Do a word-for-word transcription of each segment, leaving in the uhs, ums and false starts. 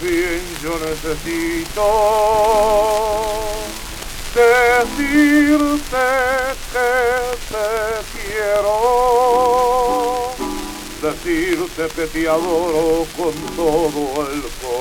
bien yo necesito decirte que te quiero, decirte que te adoro con todo el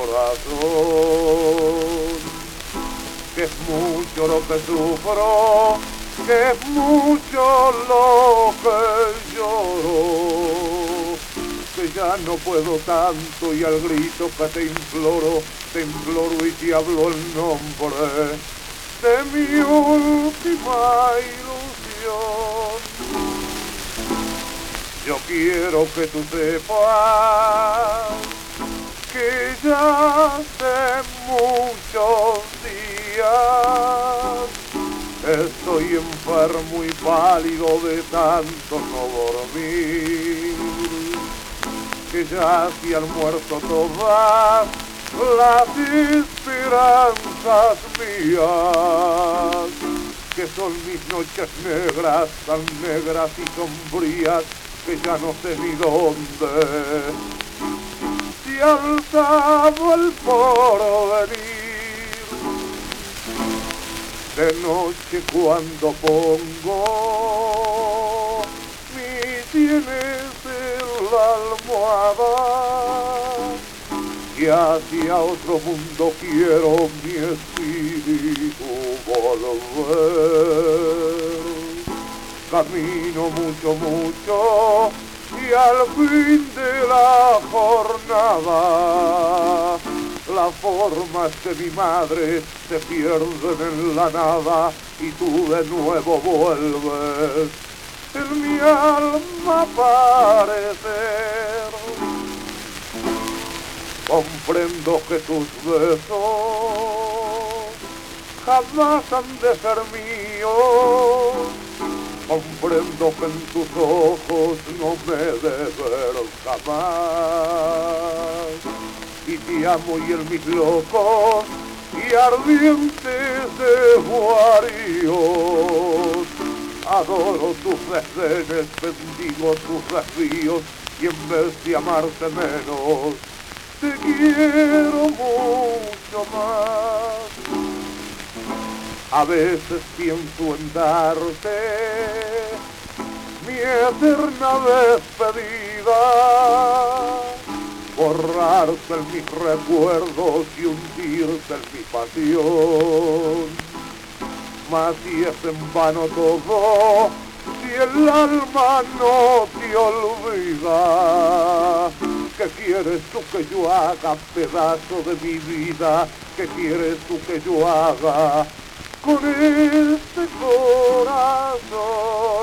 corazón, que es mucho lo que sufro, que es mucho lo que lloro, que ya no puedo tanto y al grito que te imploro, te imploro y te hablo el nombre de mi última ilusión. Yo quiero que tú sepas que ya hace muchos días estoy enfermo y pálido de tanto no dormir, que ya se han muerto todas las esperanzas mías, que son mis noches negras, tan negras y sombrías, que ya no sé ni dónde se ha alzado el porvenir. De noche cuando pongo mis sienes en la almohada y hacia otro mundo quiero mi espíritu volver. Camino mucho, mucho y al fin de la jornada las formas de mi madre se pierden en la nada y tú de nuevo vuelves en mi alma parecer. Comprendo que tus besos jamás han de ser míos, comprendo que en tus ojos no me de ver jamás, y te amo y en mis locos y ardientes desvaríos adoro tus desdenes, bendigo tus desvíos y en vez de amarte menos te quiero mucho más. A veces pienso en darte mi eterna despedida, borrarte en mis recuerdos y hundirte en mi pasión. Mas si es en vano todo, si el alma no te olvida, ¿qué quieres tú que yo haga, pedazo de mi vida? ¿Qué quieres tú que yo haga con este corazón?